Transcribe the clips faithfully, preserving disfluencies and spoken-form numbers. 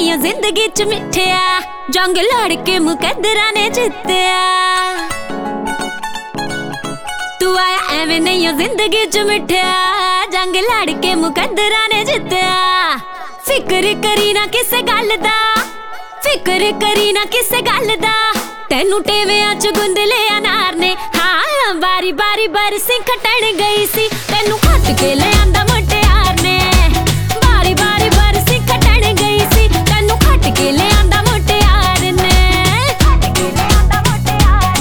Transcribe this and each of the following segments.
नहीं जिंदगी च मिठिया, जंग लड़ के मुकद्दरा ने जितया। तू आया एवें नहीं जिंदगी च मिठिया, जंग लड़ के मुकद्दरा ने जितया। फिक्र करी ना किसे गल दा, फिक्र करी ना किसे गल दा, तेनू टेवियां च गुंद ले अनार ने। हाँ बारी बारी बरसी खटण गई सी, तेनू खट के ले आंदा मुटियार ने। बारी बारी बरसी खटण गई सी, तेनू खट के ले आंदा मुटियार ने। खट के ले आंदा मुटियार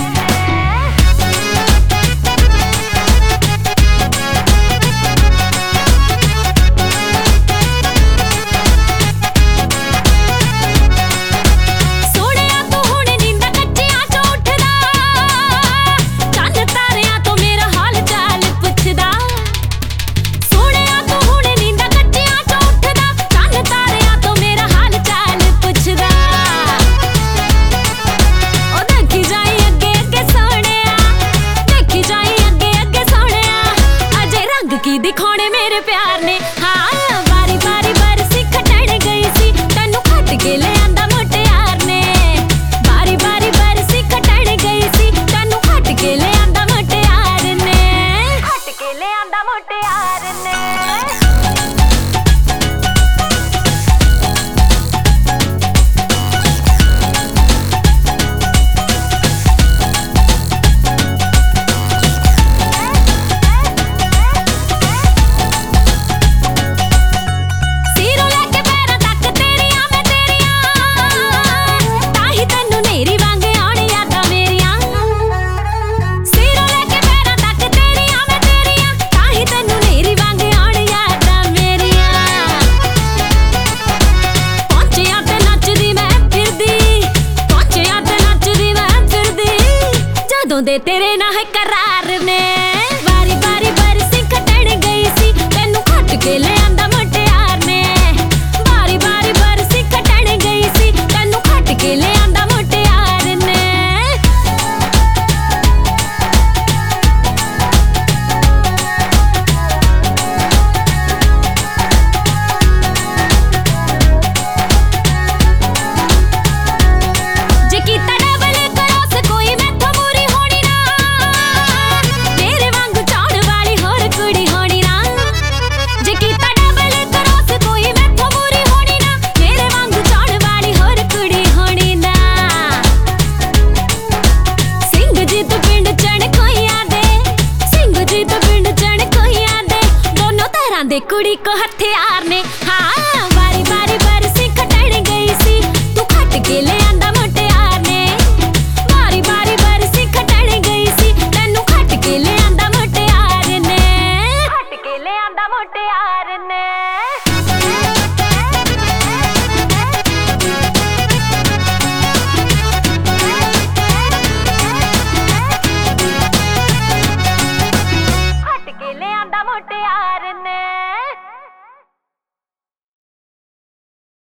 सोनिया तू हुण नींदा कच्चियां च उठदा, चंद तारियां तो मेरा हाल चाल पुछदा। सोनिया तू हुण नींदा कच्चियां च उठदा, चंद तारियां तो मेरा हाल चाल पुछदा। ओ देखी जाई अगे अगे सोनिया, देखी जाई अगे अगे सोनिया, अजे रंग की दिखाने मेरे प्यार ने। हाँ बारी बारी बरसी खटण गई सी, तेनू खट के ले आंदा मुटियार ने। बारी बारी बरसी खटण गई सी, तेनू खट के ले आंदा मुटियार ने। खट के ले आंदा मुटियार ने। सिरों लेके पैरां तक तेरियां मैं तेरियां, ताही तैनू नेरी वांग आउण यादां मेरियां। सिरों लेके पैरां तक तेरियां मैं तेरियां, ताही तैनू नेरी वांग आउण यादां मेरियां। पहुंचियां ते नचदी मैं फिरदी, पहुंचियां ते नचदी मैं फिरदी, जदों दे तेरे नाल करार ने। बारी बारी बरसी खटण गई सी, तेनू खट के ले आंदा मुटियार ने। बारी बारी बरसी खटण गई सी, तेनू खट के ले आंदा मुटियार ने। जे कीता डबल क्रॉस कोई मैथों मूरी होनी ना, मेरे वांगू चाहण वाली होर कुड़ी होनी ना। जे कीता डबल क्रॉस कोई मैथों मूरी होनी ना, मेरे वांगू चाहण वाली होर कुड़ी होनी ना। सिंह जीत पिंड चण कोइयां दे, सिंह जीत पिंड चण कोइयां दे, दोनों तरह दे कुड़ी को हथियार ने। हाँ